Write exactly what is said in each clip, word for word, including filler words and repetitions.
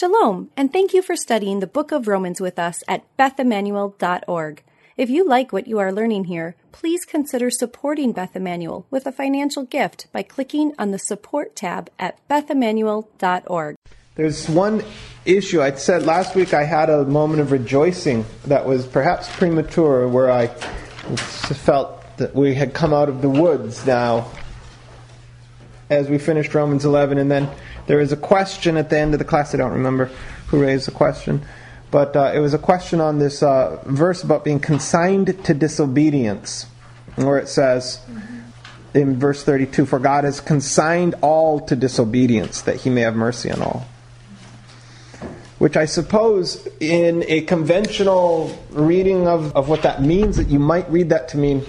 Shalom, and thank you for studying the Book of Romans with us at beth emmanuel dot org. If you like what you are learning here, please consider supporting Beth Emmanuel with a financial gift by clicking on the Support tab at beth emmanuel dot org. There's one issue. I said last week I had a moment of rejoicing that was perhaps premature, where I felt that we had come out of the woods now as we finished Romans eleven, and then there is a question at the end of the class. I don't remember who raised the question, but uh, it was a question on this uh, verse about being consigned to disobedience, where it says in verse thirty-two, "For God has consigned all to disobedience, that He may have mercy on all." Which I suppose, in a conventional reading of, of what that means, that you might read that to mean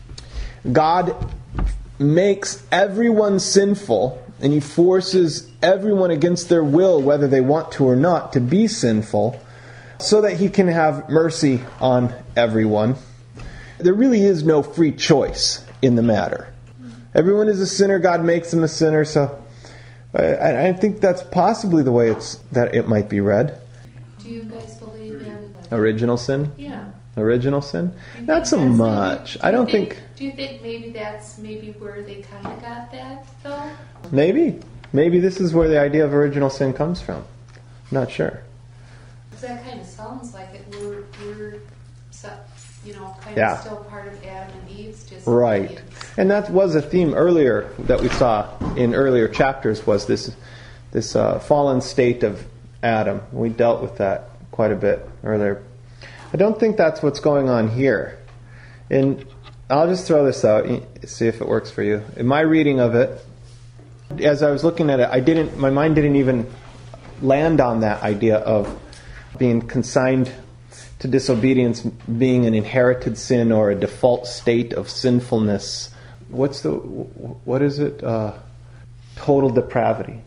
God makes everyone sinful, and He forces everyone against their will, whether they want to or not, to be sinful, so that He can have mercy on everyone. There really is no free choice in the matter. Everyone is a sinner. God makes them a sinner. So I, I think that's possibly the way it's that it might be read. Do you guys believe in original sin? Yeah. Original sin? Not so much. Maybe, do I don't think, think... Do you think maybe that's maybe where they kind of got that, though? Maybe. Maybe this is where the idea of original sin comes from. Not sure. Because that kind of sounds like it. We're, we're you know, kind yeah. of still part of Adam and Eve's disobedience. Right. And that was a theme earlier that we saw in earlier chapters, was this, this uh, fallen state of Adam. We dealt with that quite a bit earlier. I don't think that's what's going on here. And I'll just throw this out, see if it works for you. In my reading of it, as I was looking at it, I didn't. My mind didn't even land on that idea of being consigned to disobedience being an inherited sin or a default state of sinfulness. What's the? What is it? Uh, total depravity.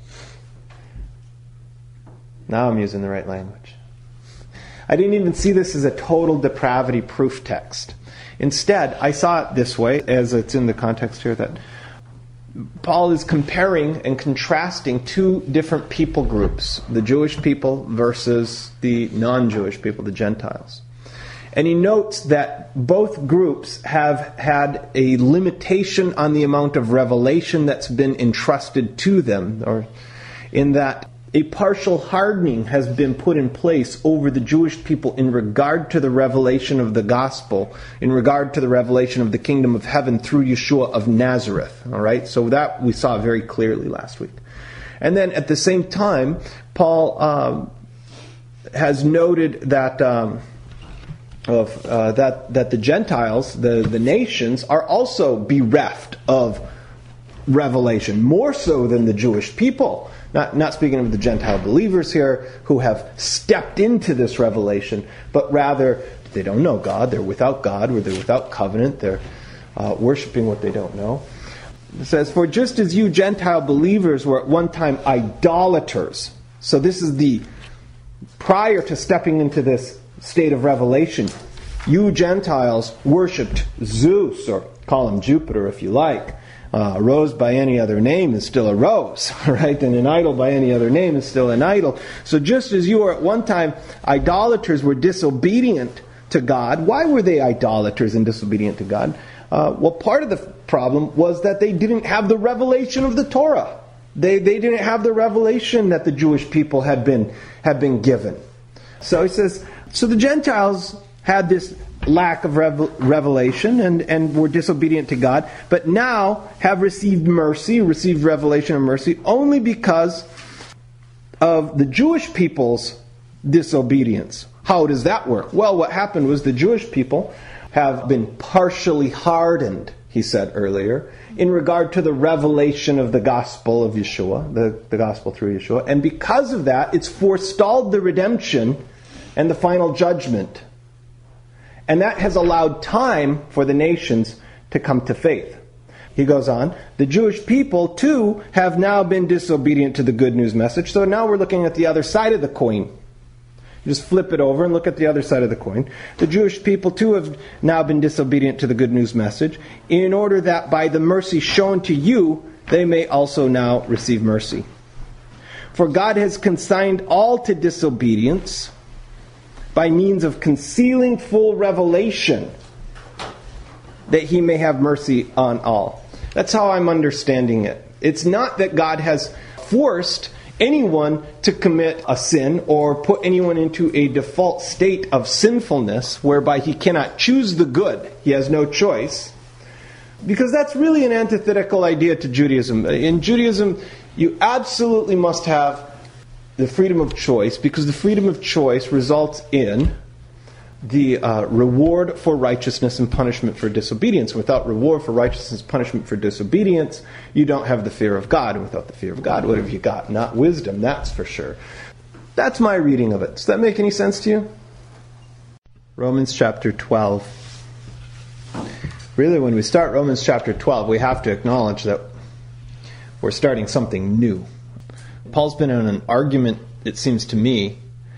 Now I'm using the right language. I didn't even see this as a total depravity proof text. Instead, I saw it this way, as it's in the context here, that Paul is comparing and contrasting two different people groups, the Jewish people versus the non-Jewish people, the Gentiles. And he notes that both groups have had a limitation on the amount of revelation that's been entrusted to them, or in that a partial hardening has been put in place over the Jewish people in regard to the revelation of the gospel, in regard to the revelation of the kingdom of heaven through Yeshua of Nazareth. All right, so that we saw very clearly last week. And then at the same time, Paul um, has noted that um, of uh, that that the Gentiles, the the nations, are also bereft of revelation, more so than the Jewish people. Not, not speaking of the Gentile believers here who have stepped into this revelation, but rather they don't know God, they're without God, or they're without covenant, they're uh, worshiping what they don't know. It says, "For just as you Gentile believers were at one time idolaters," so this is the prior to stepping into this state of revelation, you Gentiles worshipped Zeus, or call him Jupiter if you like. Uh, a rose by any other name is still a rose, right? And an idol by any other name is still an idol. So just as you were at one time idolaters, were disobedient to God. Why were they idolaters and disobedient to God? Uh, well, part of the problem was that they didn't have the revelation of the Torah. They they didn't have the revelation that the Jewish people had been had been given. So he says, so the Gentiles had this lack of revel- revelation and, and were disobedient to God, but now have received mercy, received revelation of mercy, only because of the Jewish people's disobedience. How does that work? Well, what happened was the Jewish people have been partially hardened, he said earlier, in regard to the revelation of the gospel of Yeshua, the, the gospel through Yeshua, and because of that, it's forestalled the redemption and the final judgment. And that has allowed time for the nations to come to faith. He goes on, the Jewish people, too, have now been disobedient to the good news message. So now we're looking at the other side of the coin. Just flip it over and look at the other side of the coin. The Jewish people, too, have now been disobedient to the good news message, in order that by the mercy shown to you, they may also now receive mercy. For God has consigned all to disobedience by means of concealing full revelation, that he may have mercy on all. That's how I'm understanding it. It's not that God has forced anyone to commit a sin or put anyone into a default state of sinfulness whereby he cannot choose the good. He has no choice. Because that's really an antithetical idea to Judaism. In Judaism, you absolutely must have the freedom of choice, because the freedom of choice results in the uh, reward for righteousness and punishment for disobedience. Without reward for righteousness, punishment for disobedience, you don't have the fear of God. And without the fear of God, what have you got? Not wisdom, that's for sure. That's my reading of it. Does that make any sense to you? Romans chapter twelve. Really, when we start Romans chapter twelve, we have to acknowledge that we're starting something new. Paul's been in an argument, it seems to me,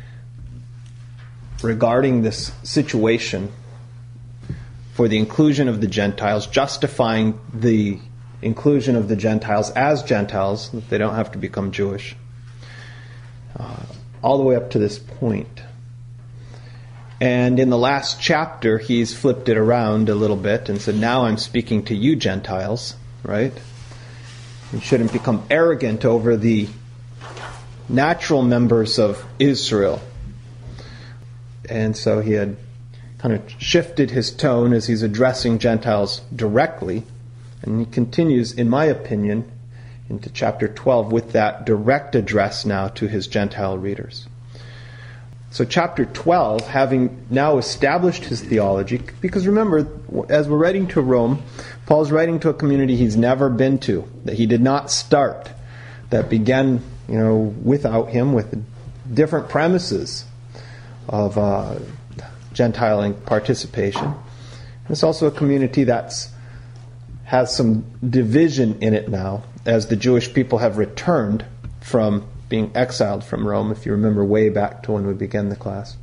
regarding this situation for the inclusion of the Gentiles, justifying the inclusion of the Gentiles as Gentiles, that they don't have to become Jewish, uh, all the way up to this point. And in the last chapter, he's flipped it around a little bit and said, now I'm speaking to you Gentiles, right? You shouldn't become arrogant over the natural members of Israel. And so he had kind of shifted his tone as he's addressing Gentiles directly. And he continues, in my opinion, into chapter twelve with that direct address now to his Gentile readers. So chapter twelve, having now established his theology, because remember, as we're writing to Rome, Paul's writing to a community he's never been to, that he did not start, that began, you know, without him, with different premises of uh, Gentile participation. It's also a community that's has some division in it now, as the Jewish people have returned from being exiled from Rome, if you remember way back to when we began the class.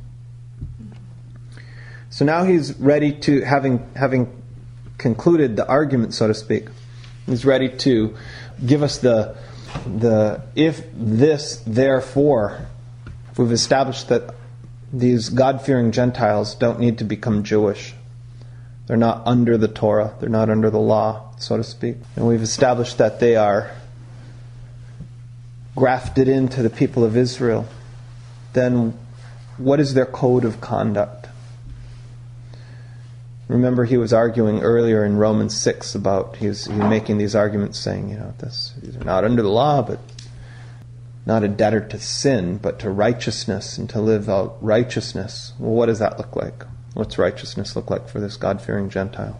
So now he's ready to, having having concluded the argument, so to speak, he's ready to give us the the if this therefore. We've established that these God-fearing Gentiles don't need to become Jewish. They're not under the Torah. They're not under the law, so to speak. And we've established that they are grafted into the people of Israel. Then what is their code of conduct? Remember, he was arguing earlier in Romans six about, he was, he was making these arguments saying, you know, this, these are not under the law, but not a debtor to sin, but to righteousness, and to live out righteousness. Well, what does that look like? What's righteousness look like for this God-fearing Gentile?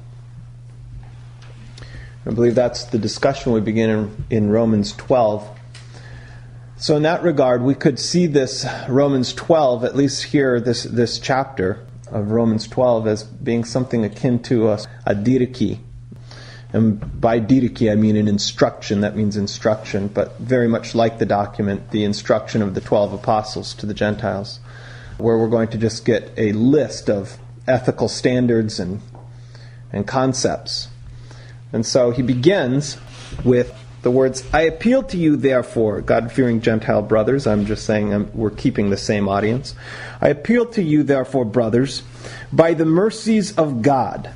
I believe that's the discussion we begin in, in Romans twelve. So in that regard, we could see this Romans twelve, at least here, this, this chapter of Romans twelve, as being something akin to a, a didache. And by didache, I mean an instruction. That means instruction, but very much like the document, the instruction of the twelve apostles to the Gentiles, where we're going to just get a list of ethical standards and and concepts. And so he begins with the words, I appeal to you, therefore, God-fearing Gentile brothers. I'm just saying I'm, we're keeping the same audience. I appeal to you, therefore, brothers, by the mercies of God.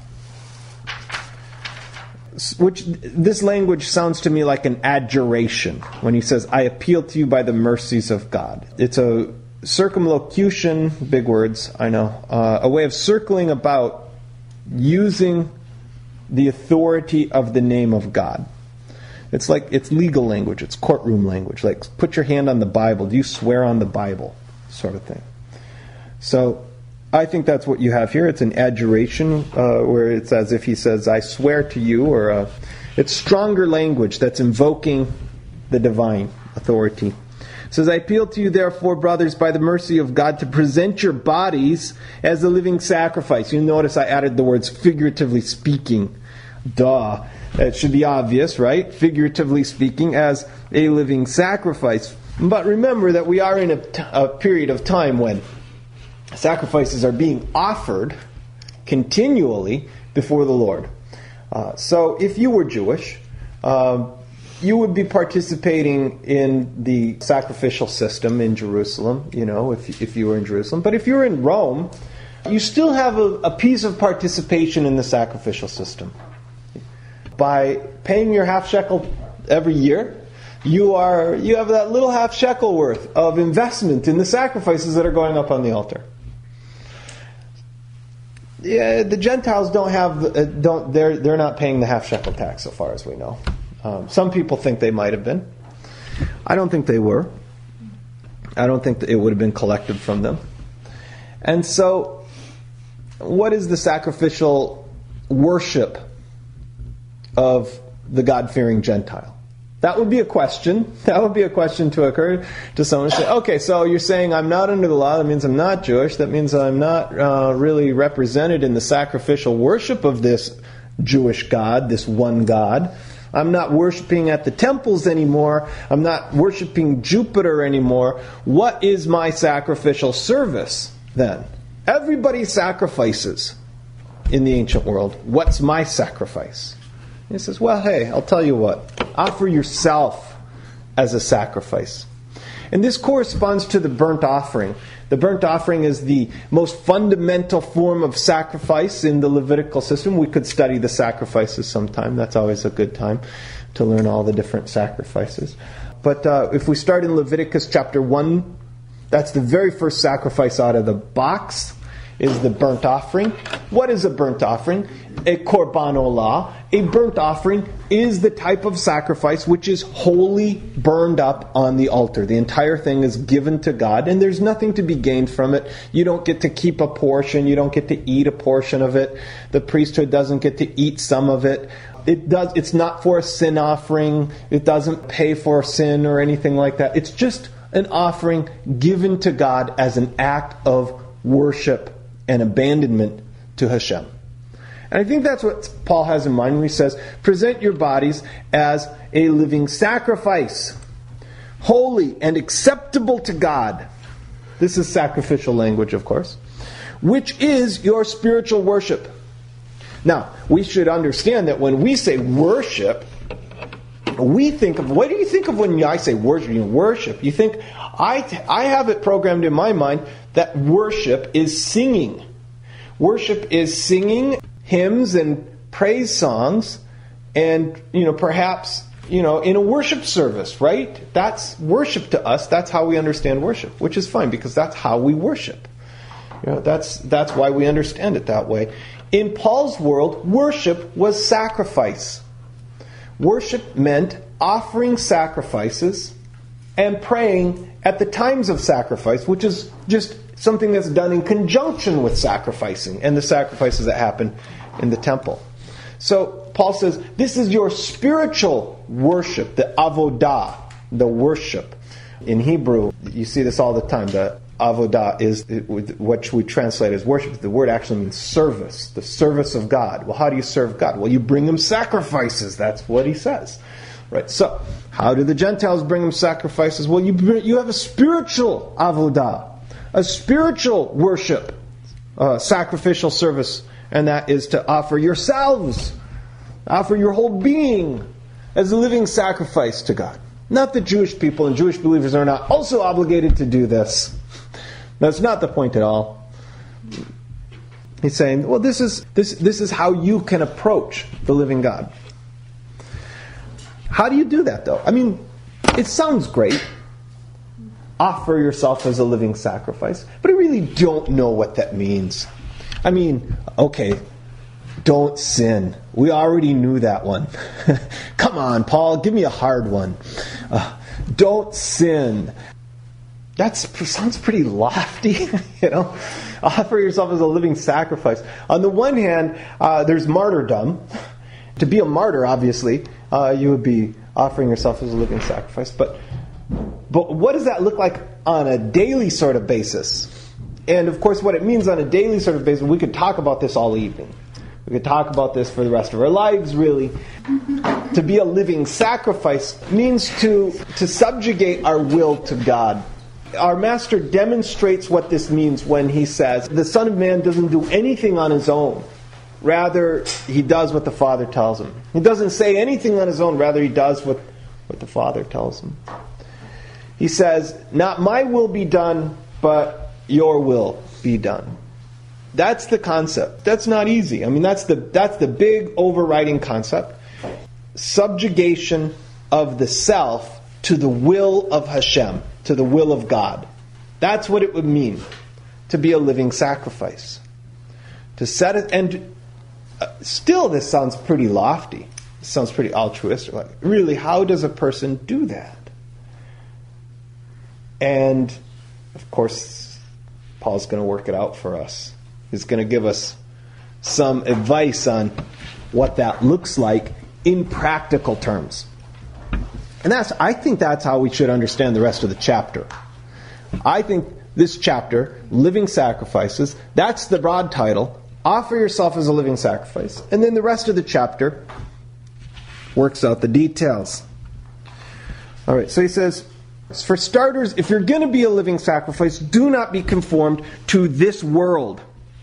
Which, this language sounds to me like an adjuration when he says, I appeal to you by the mercies of God. It's a circumlocution, big words, I know, uh, a way of circling about using the authority of the name of God. It's like, it's legal language, it's courtroom language, like put your hand on the Bible, do you swear on the Bible, sort of thing. So I think that's what you have here. It's an adjuration, uh, where it's as if he says, I swear to you, or uh, it's stronger language that's invoking the divine authority. It says, I appeal to you, therefore, brothers, by the mercy of God, to present your bodies as a living sacrifice. You notice I added the words figuratively speaking. Duh. It should be obvious, right? Figuratively speaking, as a living sacrifice. But remember that we are in a, t- a period of time when sacrifices are being offered continually before the Lord. Uh, so if you were Jewish, uh, you would be participating in the sacrificial system in Jerusalem, you know, if, if you were in Jerusalem. But if you're in Rome, you still have a, a piece of participation in the sacrificial system. By paying your half shekel every year, you are you have that little half shekel worth of investment in the sacrifices that are going up on the altar. Yeah, the Gentiles don't have uh, don't they're they're not paying the half shekel tax so far as we know. Um, some people think they might have been. I don't think they were. I don't think that it would have been collected from them. And so, what is the sacrificial worship of the God-fearing Gentile? That would be a question. That would be a question to occur to someone. Say, okay, so you're saying I'm not under the law. That means I'm not Jewish. That means I'm not uh, really represented in the sacrificial worship of this Jewish God, this one God. I'm not worshiping at the temples anymore. I'm not worshiping Jupiter anymore. What is my sacrificial service then? Everybody sacrifices in the ancient world. What's my sacrifice? He says, well, hey, I'll tell you what. Offer yourself as a sacrifice. And this corresponds to the burnt offering. The burnt offering is the most fundamental form of sacrifice in the Levitical system. We could study the sacrifices sometime. That's always a good time to learn all the different sacrifices. But uh, if we start in Leviticus chapter one, that's the very first sacrifice out of the box, is the burnt offering. What is a burnt offering? A korban olah. A burnt offering is the type of sacrifice which is wholly burned up on the altar. The entire thing is given to God, and there's nothing to be gained from it. You don't get to keep a portion. You don't get to eat a portion of it. The priesthood doesn't get to eat some of it. It does. It's not for a sin offering. It doesn't pay for sin or anything like that. It's just an offering given to God as an act of worship and abandonment to Hashem. And I think that's what Paul has in mind when he says, present your bodies as a living sacrifice, holy and acceptable to God. This is sacrificial language, of course, which is your spiritual worship. Now, we should understand that when we say worship, we think of, what do you think of when I say worship? You know, worship. You think, I, I have it programmed in my mind that worship is singing. Worship is singing hymns and praise songs, and, you know, perhaps, you know, in a worship service, right? That's worship to us. That's how we understand worship, which is fine because that's how we worship. You know, that's that's why we understand it that way. In Paul's world, worship was sacrifice. Worship meant offering sacrifices and praying at the times of sacrifice, which is just something that's done in conjunction with sacrificing and the sacrifices that happen in the temple. So Paul says, this is your spiritual worship, the avodah, the worship. In Hebrew, you see this all the time. The avodah is what we translate as worship. The word actually means service, the service of God. Well, how do you serve God? Well, you bring him sacrifices. That's what he says. Right. So, how do the Gentiles bring him sacrifices? Well, you bring, you have a spiritual avodah, a spiritual worship, uh, sacrificial service, and that is to offer yourselves, offer your whole being as a living sacrifice to God. Not that Jewish people and Jewish believers are not also obligated to do this. That's not the point at all. He's saying, well, this is this this is how you can approach the living God. How do you do that, though? I mean, it sounds great. Offer yourself as a living sacrifice. But I really don't know what that means. I mean, okay, don't sin. We already knew that one. Come on, Paul, give me a hard one. Uh, don't sin. That sounds pretty lofty, you know. Offer yourself as a living sacrifice. On the one hand, uh, there's martyrdom. To be a martyr, obviously, uh, you would be offering yourself as a living sacrifice. But, but what does that look like on a daily sort of basis? And of course, what it means on a daily sort of basis, we could talk about this all evening. We could talk about this for the rest of our lives, really. To be a living sacrifice means to, to subjugate our will to God. Our Master demonstrates what this means when he says, the Son of Man doesn't do anything on his own. Rather, he does what the Father tells him. He doesn't say anything on his own. Rather, he does what, what the Father tells him. He says, not my will be done, but your will be done. That's the concept. That's not easy. I mean, that's the that's the big overriding concept. Subjugation of the self to the will of Hashem, to the will of God. That's what it would mean to be a living sacrifice. To set it, and uh, still this sounds pretty lofty. It sounds pretty altruistic. Like, really, how does a person do that? And, of course, Paul's going to work it out for us. He's going to give us some advice on what that looks like in practical terms. And that's, I think that's how we should understand the rest of the chapter. I think this chapter, Living Sacrifices, that's the broad title. Offer yourself as a living sacrifice. And then the rest of the chapter works out the details. All right, so he says, for starters, if you're going to be a living sacrifice, do not be conformed to this world.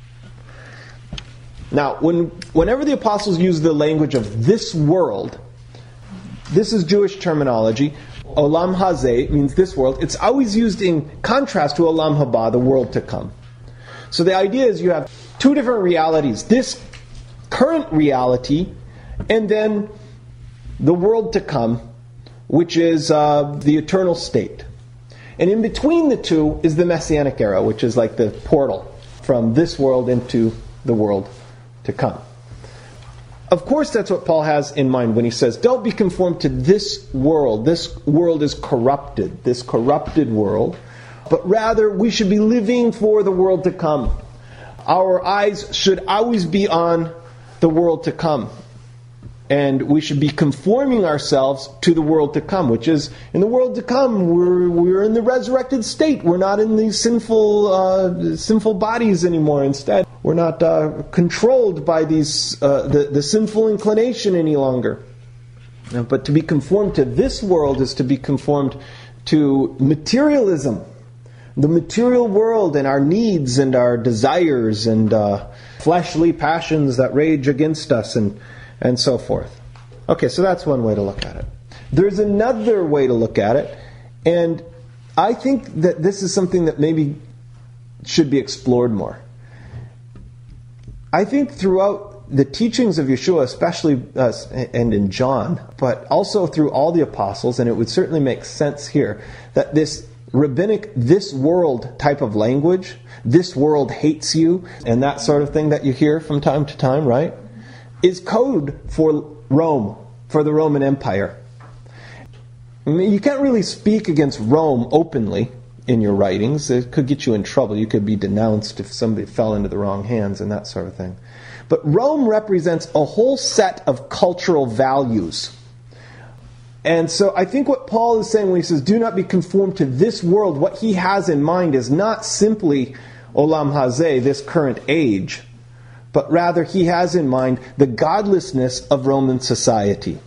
Now, when, whenever the apostles use the language of this world, this is Jewish terminology. Olam hazeh means this world. It's always used in contrast to Olam haba, the world to come. So the idea is you have two different realities. This current reality, and then the world to come, which is uh, the eternal state. And in between the two is the Messianic era, which is like the portal from this world into the world to come. Of course, that's what Paul has in mind when he says, don't be conformed to this world. This world is corrupted, this corrupted world. But rather, we should be living for the world to come. Our eyes should always be on the world to come. And we should be conforming ourselves to the world to come, which is, in the world to come, we're we're in the resurrected state. We're not in these sinful uh, sinful bodies anymore. Instead, we're not uh, controlled by these uh, the, the sinful inclination any longer. But to be conformed to this world is to be conformed to materialism, the material world, and our needs and our desires and uh, fleshly passions that rage against us, and and so forth. Okay, so that's one way to look at it. There's another way to look at it, and I think that this is something that maybe should be explored more. I think throughout the teachings of Yeshua, especially uh, and in John, but also through all the apostles, and it would certainly make sense here, that this rabbinic, this world type of language, this world hates you, and that sort of thing that you hear from time to time, right, is code for Rome, for the Roman Empire. I mean, you can't really speak against Rome openly in your writings. It could get you in trouble. You could be denounced if somebody fell into the wrong hands and that sort of thing. But Rome represents a whole set of cultural values. And so I think what Paul is saying when he says, do not be conformed to this world, what he has in mind is not simply Olam Hazeh, this current age, but rather he has in mind the godlessness of Roman society.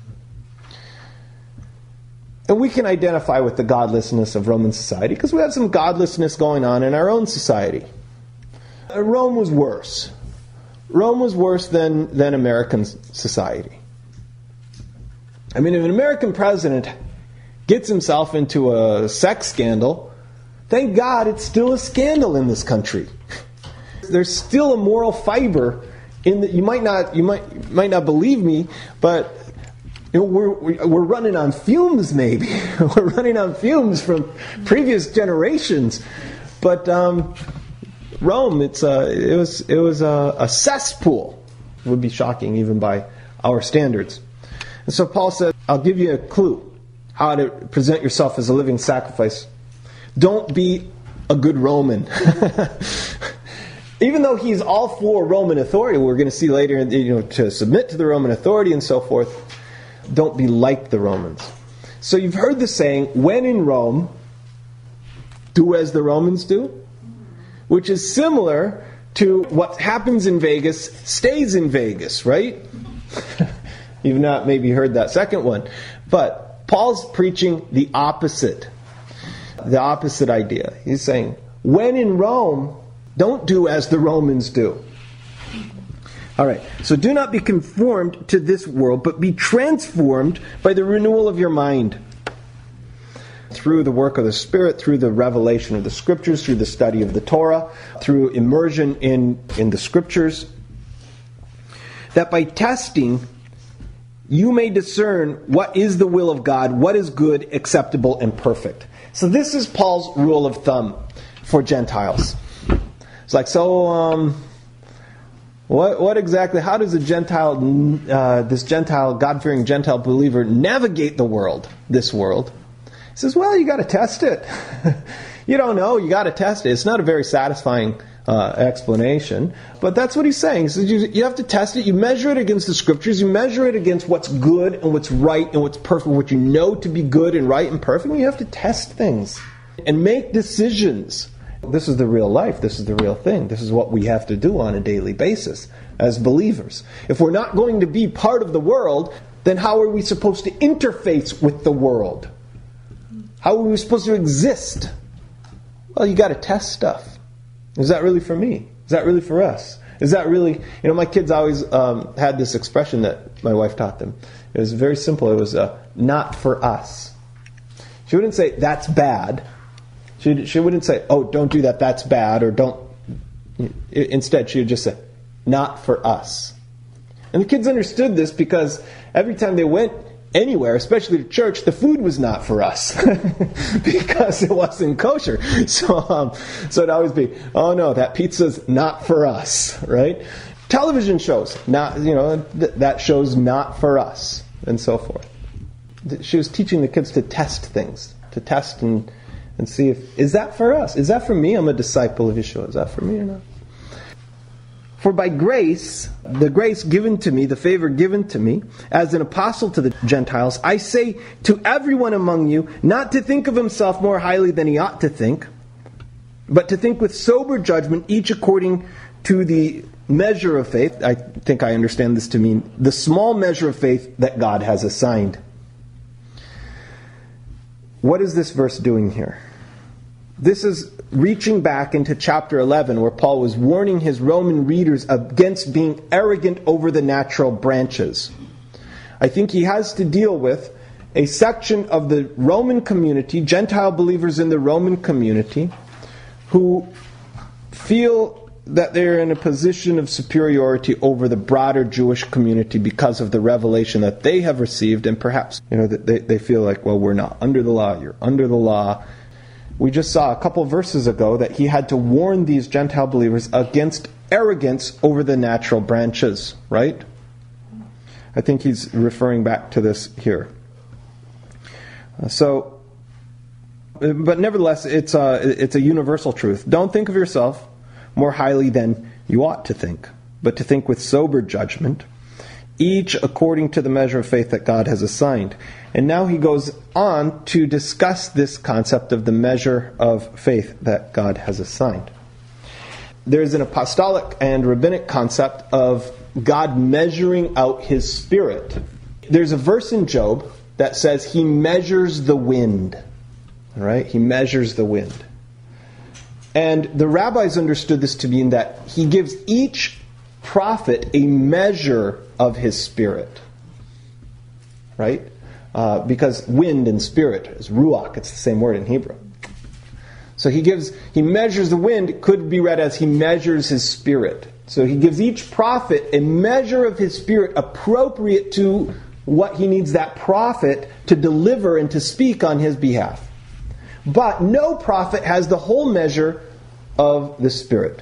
And we can identify with the godlessness of Roman society because we have some godlessness going on in our own society. Rome was worse. Rome was worse than, than American society. I mean, if an American president gets himself into a sex scandal, thank God it's still a scandal in this country. There's still a moral fiber in that. You might not, you might might not believe me, but you know, we're we're running on fumes. Maybe we're running on fumes from previous generations. But um, Rome, it's a, it was it was a, a cesspool. It would be shocking even by our standards. And so Paul said, "I'll give you a clue how to present yourself as a living sacrifice. Don't be a good Roman." Even though he's all for Roman authority, we're going to see later, you know, to submit to the Roman authority and so forth, don't be like the Romans. So you've heard the saying, when in Rome, do as the Romans do, which is similar to what happens in Vegas stays in Vegas, right? You've not maybe heard that second one. But Paul's preaching the opposite, the opposite idea. He's saying, when in Rome, don't do as the Romans do. All right, so do not be conformed to this world, but be transformed by the renewal of your mind. Through the work of the Spirit, through the revelation of the Scriptures, through the study of the Torah, through immersion in, in the Scriptures, that by testing, you may discern what is the will of God, what is good, acceptable, and perfect. So this is Paul's rule of thumb for Gentiles. It's like, so, um, what, what exactly, how does a Gentile, uh, this Gentile, God-fearing Gentile believer navigate the world, this world? He says, well, you got to test it. You don't know, you got to test it. It's not a very satisfying uh, explanation, but that's what he's saying. He says you, you have to test it. You measure it against the Scriptures. You measure it against what's good and what's right and what's perfect, what you know to be good and right and perfect. And you have to test things and make decisions. This is the real life. This is the real thing. This is what we have to do on a daily basis as believers. If we're not going to be part of the world, then how are we supposed to interface with the world? How are we supposed to exist? Well, you got to test stuff. Is that really for me? Is that really for us? Is that really... You know, my kids always um, had this expression that my wife taught them. It was very simple. It was, uh, not for us. She wouldn't say, that's bad. She, she wouldn't say, oh, don't do that, that's bad, or don't... Instead, she would just say, not for us. And the kids understood this because every time they went anywhere, especially to church, the food was not for us because it wasn't kosher. So, um, so it'd always be, oh no, that pizza's not for us, right? Television shows, not, you know, th- that show's not for us, and so forth. She was teaching the kids to test things, to test and and see if, is that for us? Is that for me? I'm a disciple of Yeshua. Is that for me or not? For by grace, the grace given to me, the favor given to me, as an apostle to the Gentiles, I say to everyone among you, not to think of himself more highly than he ought to think, but to think with sober judgment, each according to the measure of faith. I think I understand this to mean the small measure of faith that God has assigned. What is this verse doing here? This is reaching back into chapter eleven, where Paul was warning his Roman readers against being arrogant over the natural branches. I think he has to deal with a section of the Roman community, Gentile believers in the Roman community, who feel that they're in a position of superiority over the broader Jewish community because of the revelation that they have received, and perhaps, you know, they, they feel like, well, we're not under the law, you're under the law. We just saw a couple verses ago that he had to warn these Gentile believers against arrogance over the natural branches, right? I think he's referring back to this here. Uh, so, but nevertheless, it's a, it's a universal truth. Don't think of yourself more highly than you ought to think, but to think with sober judgment, each according to the measure of faith that God has assigned. And now he goes on to discuss this concept of the measure of faith that God has assigned. There's an apostolic and rabbinic concept of God measuring out his Spirit. There's a verse in Job that says he measures the wind. All right? He measures the wind. And the rabbis understood this to mean that he gives each prophet a measure of his spirit. Right? Uh, because wind and spirit is ruach, it's the same word in Hebrew. So he gives, he measures the wind, could be read as he measures his spirit. So he gives each prophet a measure of his spirit appropriate to what he needs that prophet to deliver and to speak on his behalf. But no prophet has the whole measure of the Spirit.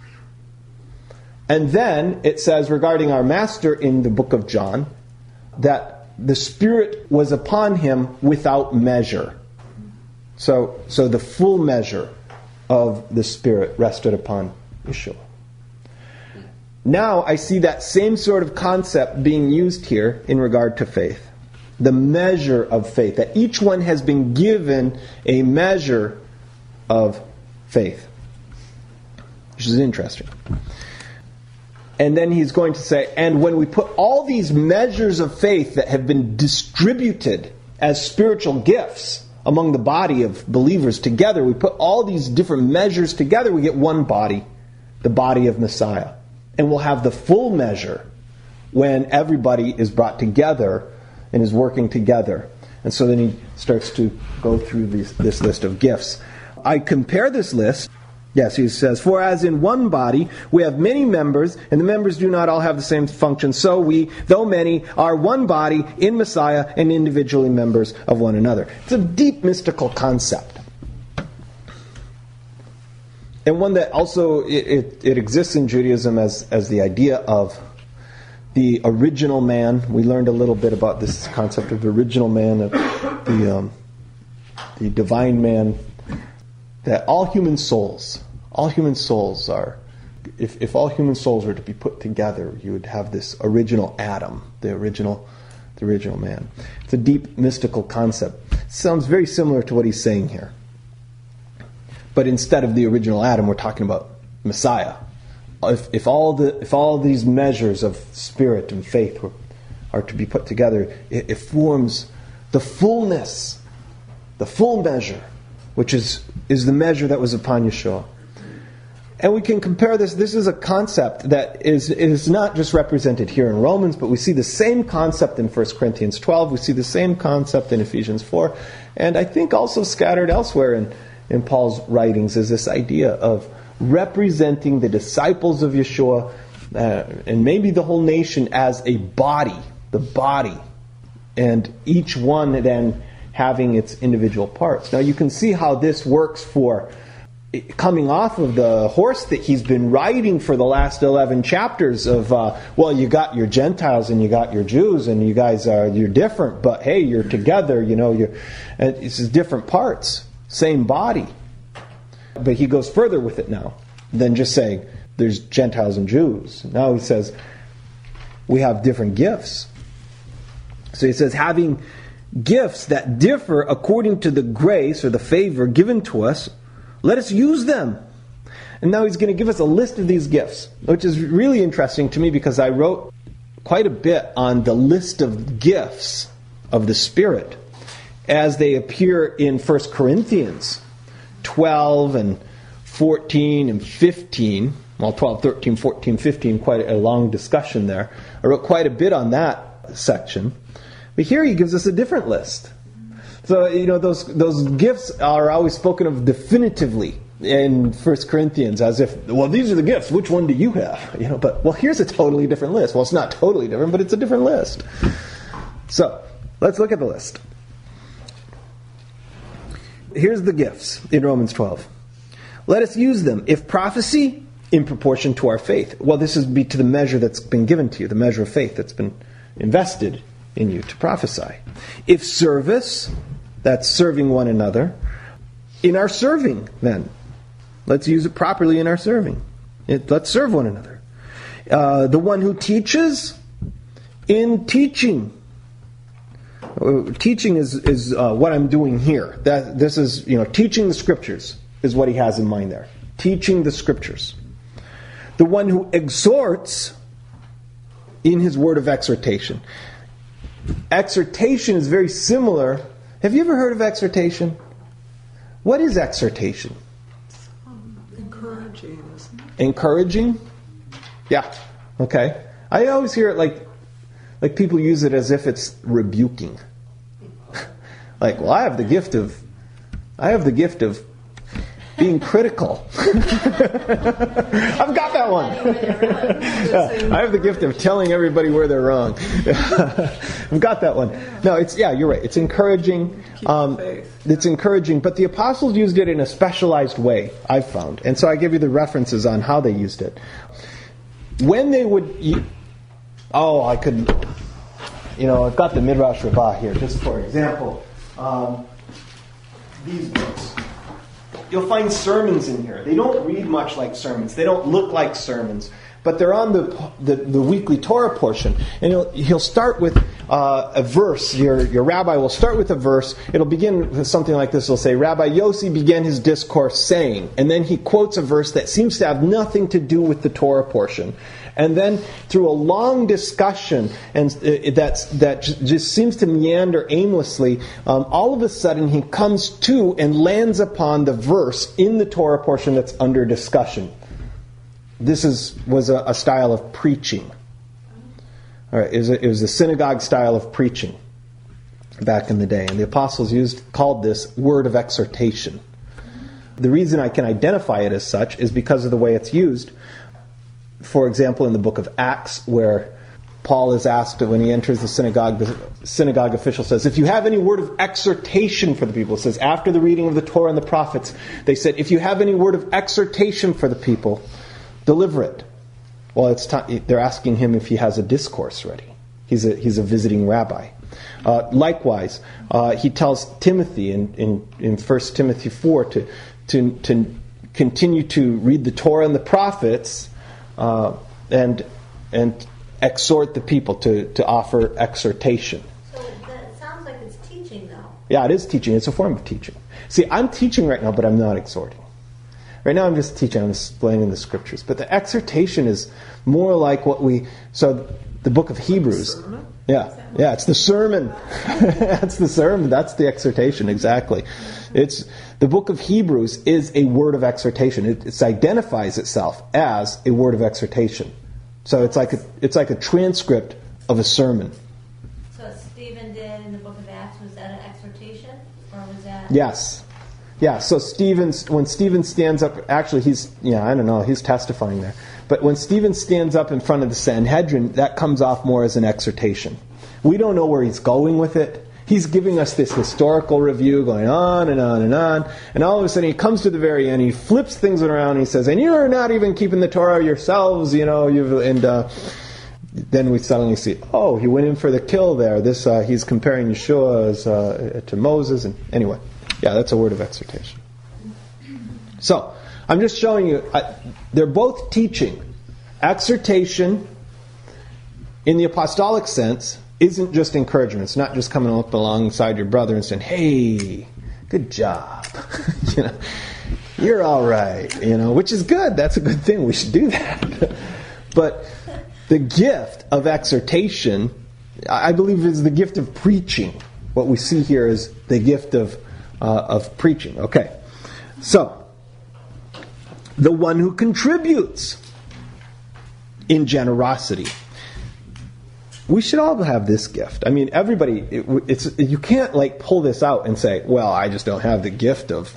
And then it says regarding our Master in the book of John that the Spirit was upon him without measure. So, so the full measure of the Spirit rested upon Yeshua. Now I see that same sort of concept being used here in regard to faith. The measure of faith. That each one has been given a measure of faith. Which is interesting. And then he's going to say, and when we put all these measures of faith that have been distributed as spiritual gifts among the body of believers together, we put all these different measures together, we get one body, the body of Messiah. And we'll have the full measure when everybody is brought together and is working together. And so then he starts to go through this, this list of gifts. I compare this list. Yes, he says, for as in one body we have many members, and the members do not all have the same function, so we, though many, are one body in Messiah and individually members of one another. It's a deep mystical concept. And one that also, it, it, it exists in Judaism as, as the idea of the original man. We learned a little bit about this concept of the original man, of the, um, the divine man, that all human souls, all human souls are, if, if all human souls were to be put together, you would have this original Adam, the original, the original man. It's a deep mystical concept. It sounds very similar to what he's saying here. But instead of the original Adam, we're talking about Messiah. If, if all the if all these measures of spirit and faith were, are to be put together, it, it forms the fullness, the full measure, which is, is the measure that was upon Yeshua. And we can compare this. This is a concept that is, is not just represented here in Romans, but we see the same concept in First Corinthians twelve. We see the same concept in Ephesians four. And I think also scattered elsewhere in, in Paul's writings is this idea of representing the disciples of Yeshua uh, and maybe the whole nation as a body, the body, and each one then having its individual parts. Now you can see how this works for coming off of the horse that he's been riding for the last eleven chapters of, uh, well, you got your Gentiles and you got your Jews, and you guys are, you're different, but hey, you're together, you know, you're, and it's different parts, same body. But he goes further with it now than just saying there's Gentiles and Jews. Now he says we have different gifts. So he says having gifts that differ according to the grace or the favor given to us, let us use them. And now he's going to give us a list of these gifts, which is really interesting to me because I wrote quite a bit on the list of gifts of the Spirit as they appear in First Corinthians twelve and fourteen and fifteen. Well, twelve, thirteen, fourteen, fifteen, quite a long discussion there. I wrote quite a bit on that section. But here he gives us a different list. So, you know, those those gifts are always spoken of definitively in First Corinthians as if, well, these are the gifts. Which one do you have? You know, but, well, here's a totally different list. Well, it's not totally different, but it's a different list. So, let's look at the list. Here's the gifts in Romans twelve. Let us use them. If prophecy, in proportion to our faith. Well, this is be to the measure that's been given to you, the measure of faith that's been invested in you to prophesy. If service, that's serving one another. In our serving, then. Let's use it properly in our serving. It, let's serve one another. Uh, the one who teaches, in teaching. Uh, teaching is, is uh, what I'm doing here. That This is, you know, teaching the Scriptures is what he has in mind there. Teaching the Scriptures. The one who exhorts in his word of exhortation. Exhortation is very similar. Have you ever heard of exhortation? What is exhortation? Um, encouraging, isn't it? Encouraging? Yeah. Okay. I always hear it like like people use it as if it's rebuking. Like, well, I have the gift of I have the gift of being critical. I've got that one. Yeah, I have the gift of telling everybody where they're wrong. I've got that one. No, it's yeah, you're right. It's encouraging. Um, it's encouraging, but the apostles used it in a specialized way, I've found. And so I give you the references on how they used it. When they would, oh, I could, you know, I've got the Midrash Rabbah here, just for example. Um, these books. You'll find sermons in here. They don't read much like sermons. They don't look like sermons. But they're on the the, the weekly Torah portion. And he'll, he'll start with uh, a verse. Your, your rabbi will start with a verse. It'll begin with something like this. He'll say, Rabbi Yossi began his discourse saying. And then he quotes a verse that seems to have nothing to do with the Torah portion. And then through a long discussion and uh, that's, that just seems to meander aimlessly, um, all of a sudden he comes to and lands upon the verse in the Torah portion that's under discussion. this is was a, a style of preaching. All right, it was, a, it was a synagogue style of preaching back in the day, and the apostles used called this word of exhortation. The reason I can identify it as such is because of the way it's used. For example, in the book of Acts, where Paul is asked when he enters the synagogue, the synagogue official says, if you have any word of exhortation for the people, it says, after the reading of the Torah and the prophets, they said, if you have any word of exhortation for the people, deliver it. Well, it's t- they're asking him if he has a discourse ready. He's a, he's a visiting rabbi. Uh, likewise, uh, he tells Timothy in, in, in First Timothy four to, to, to continue to read the Torah and the prophets uh, and and exhort the people to, to offer exhortation. So that sounds like it's teaching, though. Yeah, it is teaching. It's a form of teaching. See, I'm teaching right now, but I'm not exhorting. Right now I'm just teaching. I'm explaining the scriptures. But the exhortation is more like what we... So the book of Hebrews... Sermon? Yeah, yeah, it's the sermon. That's the sermon. That's the exhortation, exactly. It's the book of Hebrews is a word of exhortation. It, it identifies itself as a word of exhortation. So it's like a, it's like a transcript of a sermon. So what Stephen did in the book of Acts, was that an exhortation? Or was that... Yes. Yeah, so Stephen's, when Stephen stands up, actually he's, yeah, I don't know, he's testifying there. But when Stephen stands up in front of the Sanhedrin, that comes off more as an exhortation. We don't know where he's going with it. He's giving us this historical review going on and on and on. And all of a sudden he comes to the very end, he flips things around, and he says, and you're not even keeping the Torah yourselves, you know, you've, and uh, then we suddenly see, oh, he went in for the kill there. This uh, he's comparing Yeshua as, uh, to Moses. And anyway, yeah, that's a word of exhortation. So, I'm just showing you, uh, they're both teaching. Exhortation, in the apostolic sense, isn't just encouragement. It's not just coming up alongside your brother and saying, hey, good job. you know, you're all right, you know, which is good. That's a good thing. We should do that. But the gift of exhortation, I believe, is the gift of preaching. What we see here is the gift of uh, of preaching. Okay. So, the one who contributes in generosity. We should all have this gift. I mean, everybody, it, it's you can't like pull this out and say, well, I just don't have the gift of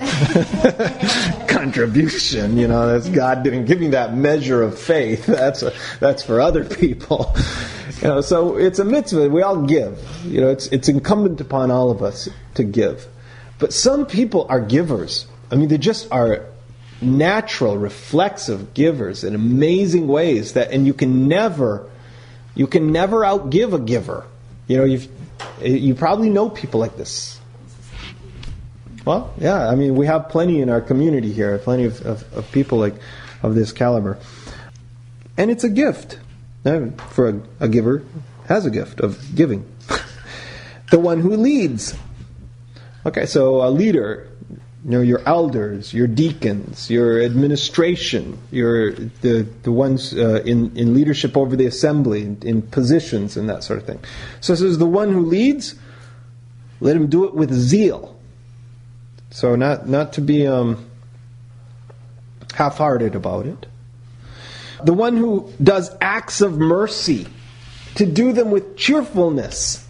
contribution. You know, that's God didn't give me that measure of faith. That's a, that's for other people. You know, so it's a mitzvah. We all give. You know, it's it's incumbent upon all of us to give. But some people are givers. I mean, they just are natural, reflexive givers in amazing ways that, and you can never. You can never outgive a giver. You know, you you probably know people like this. Well, yeah, I mean, we have plenty in our community here, plenty of, of, of people like of this caliber. And it's a gift. For a, a giver has a gift of giving. The one who leads. Okay, so a leader, you know, your elders, your deacons, your administration, your the the ones uh, in in leadership over the assembly, in, in positions and that sort of thing. So it says the one who leads, let him do it with zeal. So not not to be um, half-hearted about it. The one who does acts of mercy, to do them with cheerfulness.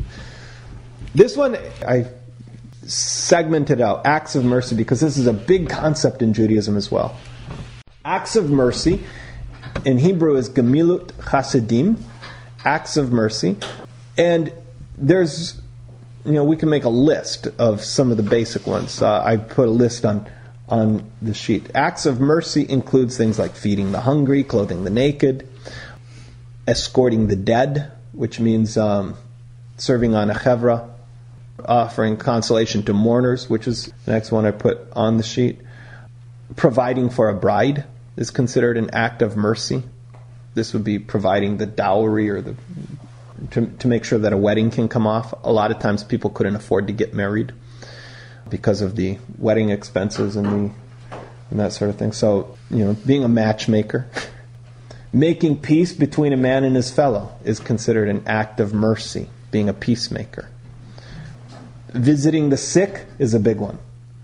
This one I segmented out, acts of mercy, because this is a big concept in Judaism as well. Acts of mercy in Hebrew is gemilut chassidim, acts of mercy. And there's, you know, we can make a list of some of the basic ones. Uh, I put a list on on the sheet. Acts of mercy includes things like feeding the hungry, clothing the naked, escorting the dead, which means um, serving on a chevra, offering consolation to mourners, which is the next one I put on the sheet. Providing for a bride is considered an act of mercy. This would be providing the dowry or the to, to make sure that a wedding can come off. A lot of times people couldn't afford to get married because of the wedding expenses and the and that sort of thing. So, you know, being a matchmaker, making peace between a man and his fellow is considered an act of mercy, being a peacemaker. Visiting the sick is a big one.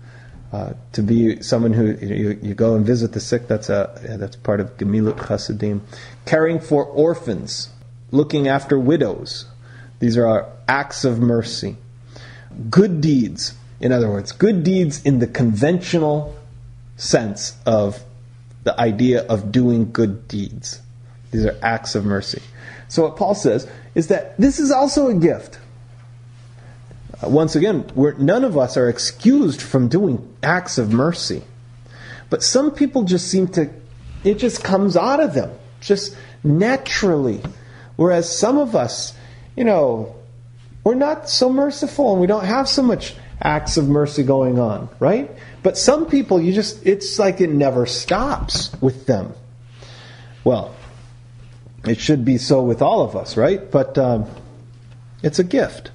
Uh, to be someone who you, you go and visit the sick, that's a that's part of Gemilut Chasidim. Caring for orphans, looking after widows, these are our acts of mercy. Good deeds, in other words, good deeds in the conventional sense of the idea of doing good deeds. These are acts of mercy. So what Paul says is that this is also a gift. Uh, once again, we're, none of us are excused from doing acts of mercy. But some people just seem to, it just comes out of them, just naturally. Whereas some of us, you know, we're not so merciful and we don't have so much acts of mercy going on, right? But some people, you just, it's like it never stops with them. Well, it should be so with all of us, right? But um, it's a gift.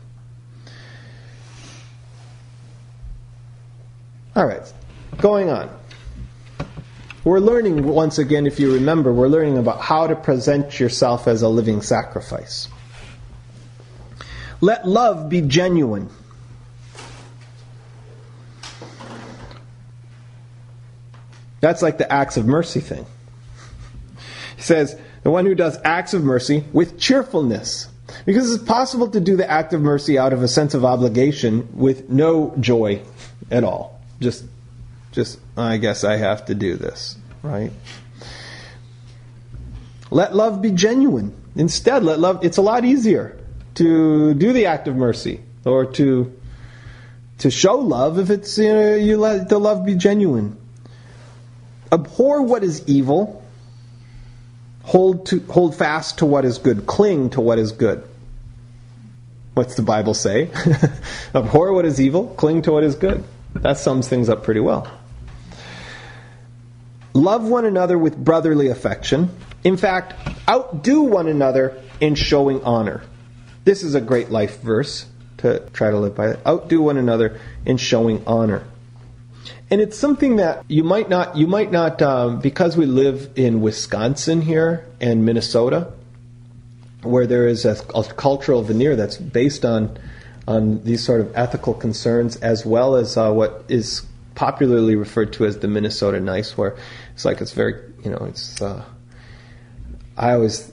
All right, going on. We're learning, once again, if you remember, we're learning about how to present yourself as a living sacrifice. Let love be genuine. That's like the acts of mercy thing. He says, the one who does acts of mercy with cheerfulness. Because it's possible to do the act of mercy out of a sense of obligation with no joy at all. Just, just, I guess I have to do this, right? Let love be genuine. Instead, let love, it's a lot easier to do the act of mercy or to to show love if it's, you know, you let the love be genuine. Abhor what is evil. Hold to hold fast to what is good. Cling to what is good. What's the Bible say? Abhor what is evil. Cling to what is good. That sums things up pretty well. Love one another with brotherly affection. In fact, outdo one another in showing honor. This is a great life verse to try to live by. Outdo one another in showing honor. And it's something that you might not, you might not, um, because we live in Wisconsin here and Minnesota, where there is a, a cultural veneer that's based on on these sort of ethical concerns, as well as uh, what is popularly referred to as the Minnesota Nice, where it's like it's very, you know, it's. Uh, I always,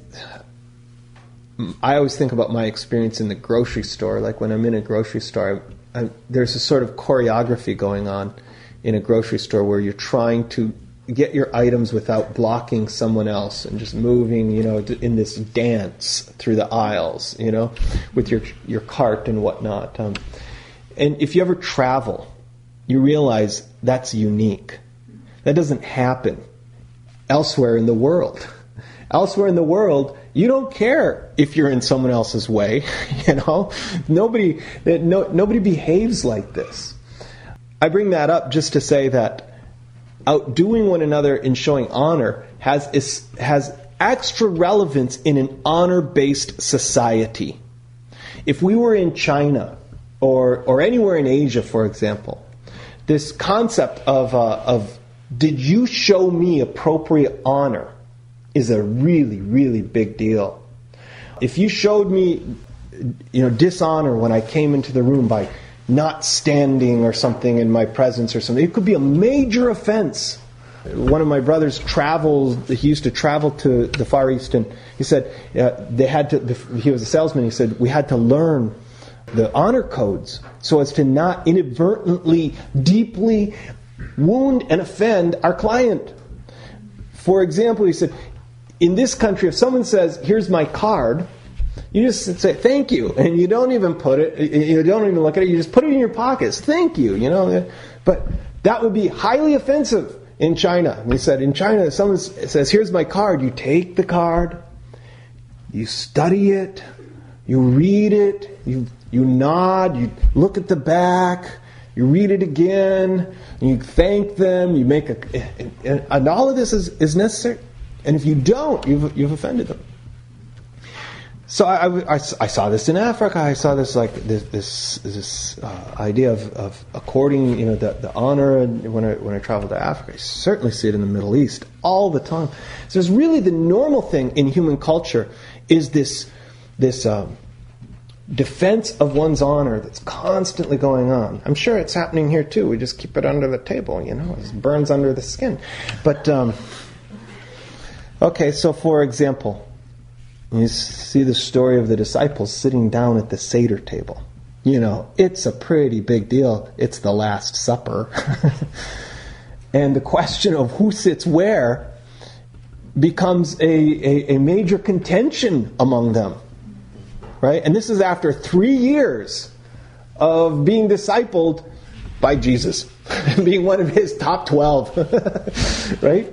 I always think about my experience in the grocery store. Like when I'm in a grocery store, I, I, there's a sort of choreography going on in a grocery store where you're trying to get your items without blocking someone else and just moving, you know, in this dance through the aisles, you know, with your your cart and whatnot. Um, and if you ever travel, you realize that's unique. That doesn't happen elsewhere in the world. Elsewhere in the world, you don't care if you're in someone else's way, you know. Nobody, no, nobody behaves like this. I bring that up just to say that outdoing one another in showing honor has is, has extra relevance in an honor-based society. If we were in China or or anywhere in Asia, for example, this concept of uh, of did you show me appropriate honor is a really, really big deal. If you showed me, you know, dishonor when I came into the room by not standing or something in my presence or something, it could be a major offense. One of my brothers travels, he used to travel to the Far East, and he said uh, they had to, he was a salesman, he said, we had to learn the honor codes so as to not inadvertently, deeply wound and offend our client. For example, he said, in this country, if someone says, here's my card, you just say, thank you. And you don't even put it, you don't even look at it, you just put it in your pockets. Thank you, you know. But that would be highly offensive in China. And he said, in China, if someone says, here's my card, you take the card, you study it, you read it, you you nod, you look at the back, you read it again, you thank them, you make a, and, and all of this is, is necessary. And if you don't, you've you've offended them. So I, I, I saw this in Africa. I saw this like this this, this uh, idea of, of according, you know, the, the honor. And when I when I travel to Africa, I certainly see it in the Middle East all the time. So it's really the normal thing in human culture is this this um, defense of one's honor that's constantly going on. I'm sure it's happening here too. We just keep it under the table, you know, it burns under the skin. But, um, okay, so for example, you see the story of the disciples sitting down at the Seder table. You know, it's a pretty big deal. It's the Last Supper. And the question of who sits where becomes a, a, a major contention among them. Right? And this is after three years of being discipled by Jesus, being one of his top twelve. Right?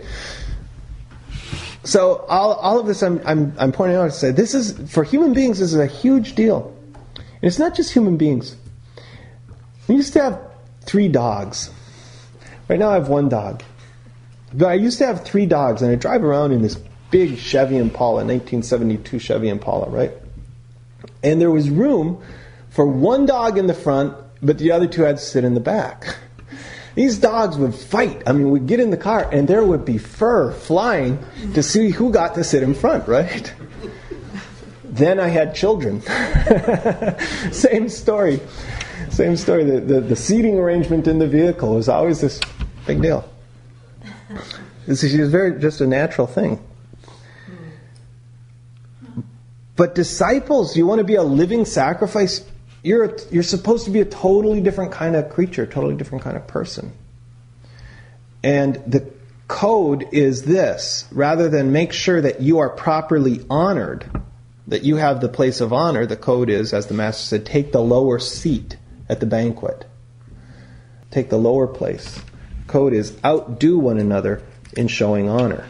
So all, all of this I'm, I'm, I'm pointing out to say, this is, for human beings, this is a huge deal. And it's not just human beings. We used to have three dogs. Right now I have one dog. But I used to have three dogs, and I drive around in this big Chevy Impala, nineteen seventy-two Chevy Impala, right? And there was room for one dog in the front, but the other two had to sit in the back. These dogs would fight. I mean, we'd get in the car, and there would be fur flying to see who got to sit in front, right? Then I had children. Same story. Same story. The, the, the seating arrangement in the vehicle was always this big deal. This is very just a natural thing. But disciples, you want to be a living sacrifice, you're a, you're supposed to be a totally different kind of creature, totally different kind of person. And the code is this: rather than make sure that you are properly honored, that you have the place of honor, the code is, as the Master said, take the lower seat at the banquet. Take the lower place. The code is outdo one another in showing honor.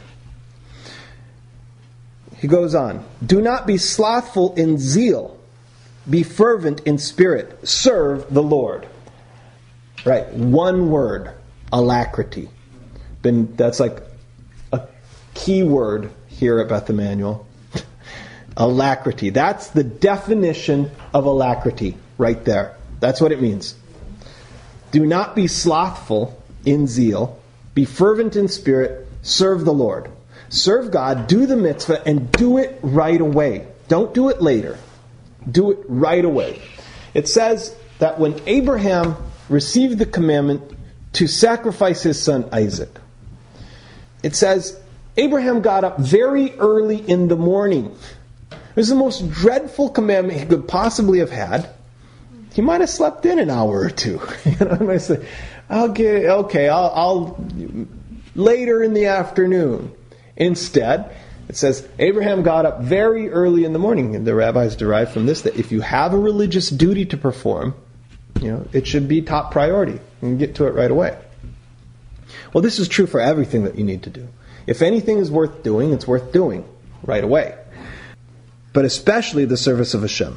He goes on, do not be slothful in zeal. Be fervent in spirit. Serve the Lord. Right, one word, alacrity. Been, that's like a key word here at Beth Emmanuel. Alacrity. That's the definition of alacrity right there. That's what it means. Do not be slothful in zeal. Be fervent in spirit. Serve the Lord. Serve God, do the mitzvah, and do it right away. Don't do it later. Do it right away. It says that when Abraham received the commandment to sacrifice his son Isaac, it says Abraham got up very early in the morning. It was the most dreadful commandment he could possibly have had. He might have slept in an hour or two. You know, I might say, I'll get okay, I'll, I'll later in the afternoon. Instead, it says Abraham got up very early in the morning. And the rabbis derive from this that if you have a religious duty to perform, you know, it should be top priority. You can get to it right away. Well, this is true for everything that you need to do. If anything is worth doing, it's worth doing right away. But especially the service of Hashem.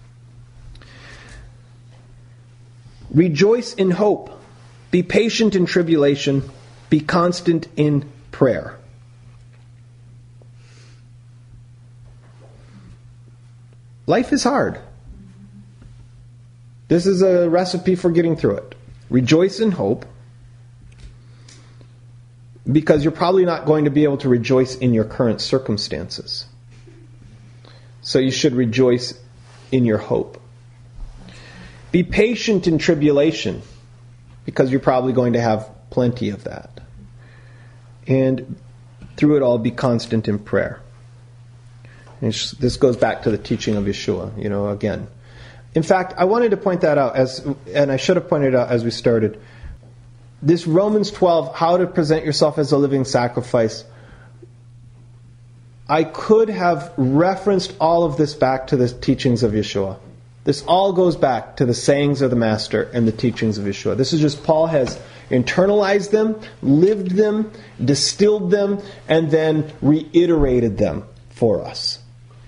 Rejoice in hope. Be patient in tribulation. Be constant in prayer. Life is hard. This is a recipe for getting through it. Rejoice in hope, because you're probably not going to be able to rejoice in your current circumstances. So you should rejoice in your hope. Be patient in tribulation, because you're probably going to have plenty of that. And through it all, be constant in prayer. This goes back to the teaching of Yeshua, you know, again. In fact, I wanted to point that out, as, and I should have pointed out as we started. This Romans twelve, how to present yourself as a living sacrifice, I could have referenced all of this back to the teachings of Yeshua. This all goes back to the sayings of the Master and the teachings of Yeshua. This is just Paul has internalized them, lived them, distilled them, and then reiterated them for us.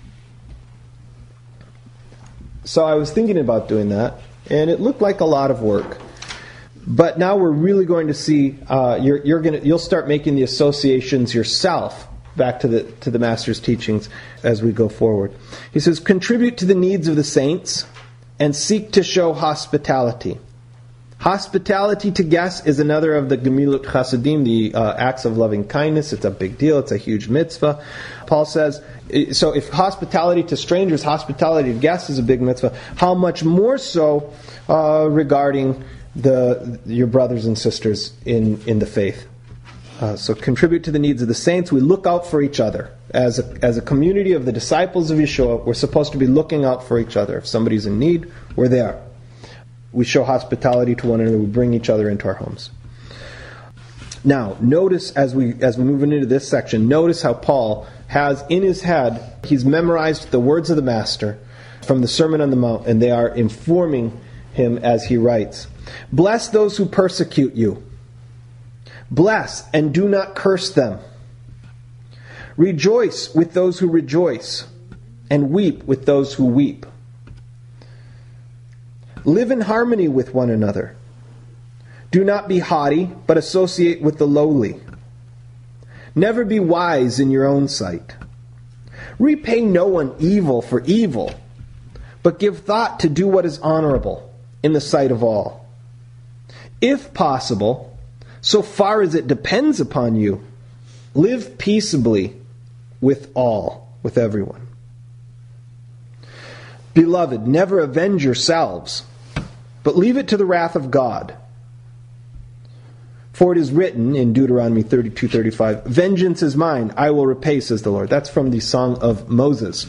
So I was thinking about doing that, and it looked like a lot of work. But now we're really going to see, uh, you're, you're gonna, you'll start making the associations yourself back to the to the Master's teachings as we go forward. He says, contribute to the needs of the saints and seek to show hospitality. Hospitality to guests is another of the Gemilut Chasadim, the uh, acts of loving kindness. It's a big deal. It's a huge mitzvah. Paul says, so if hospitality to strangers, hospitality to guests is a big mitzvah, how much more so uh, regarding the your brothers and sisters in, in the faith. Uh, so contribute to the needs of the saints. We look out for each other. As a, as a community of the disciples of Yeshua, we're supposed to be looking out for each other. If somebody's in need, we're there. We show hospitality to one another. We bring each other into our homes. Now, notice as we as we move into this section, notice how Paul has in his head, he's memorized the words of the Master from the Sermon on the Mount, and they are informing him as he writes. Bless those who persecute you. Bless and do not curse them. Rejoice with those who rejoice, and weep with those who weep. Live in harmony with one another. Do not be haughty, but associate with the lowly. Never be wise in your own sight. Repay no one evil for evil, but give thought to do what is honorable in the sight of all. If possible, so far as it depends upon you, live peaceably with all, with everyone. Beloved, never avenge yourselves, but leave it to the wrath of God. For it is written in Deuteronomy thirty-two thirty-five, vengeance is mine, I will repay, says the Lord. That's from the Song of Moses.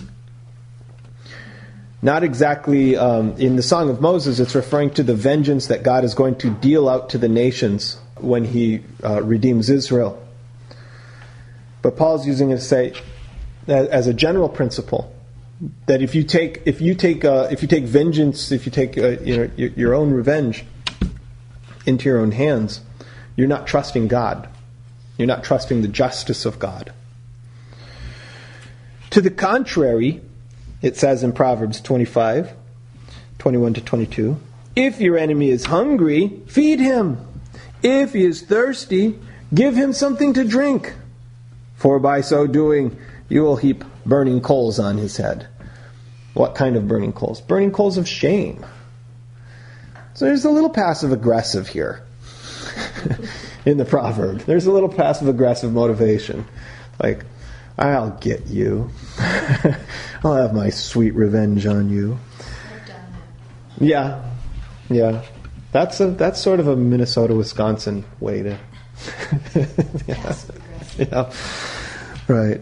Not exactly um, in the Song of Moses, it's referring to the vengeance that God is going to deal out to the nations when he uh, redeems Israel. But Paul's using it to say, as a general principle, that if you take if you take uh, if you take vengeance, if you take uh, you know your, your own revenge into your own hands, you're not trusting God. You're not trusting the justice of God. To the contrary, it says in Proverbs twenty-five, twenty-one to twenty-two, if your enemy is hungry, feed him. If he is thirsty, give him something to drink. For by so doing, you will heap burning coals on his head. What kind of burning coals? Burning coals of shame. So there's a little passive-aggressive here in the proverb. There's a little passive-aggressive motivation. Like, I'll get you. I'll have my sweet revenge on you. Yeah, yeah. That's a that's sort of a Minnesota, Wisconsin way to. yeah. yeah, right.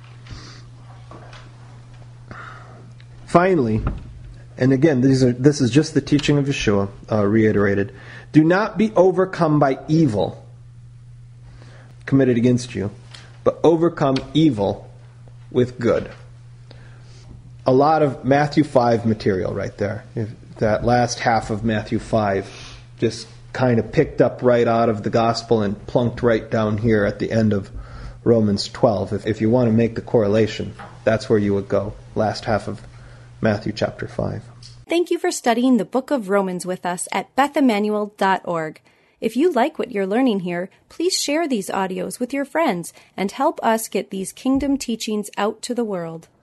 Finally, and again, these are this is just the teaching of Yeshua, uh, reiterated. Do not be overcome by evil committed against you, but overcome evil with good. A lot of Matthew five material right there. If that last half of Matthew five just kind of picked up right out of the gospel and plunked right down here at the end of Romans twelve. If, if you want to make the correlation, that's where you would go. Last half of Matthew chapter five. Thank you for studying the book of Romans with us at beth emmanuel dot org. If you like what you're learning here, please share these audios with your friends and help us get these kingdom teachings out to the world.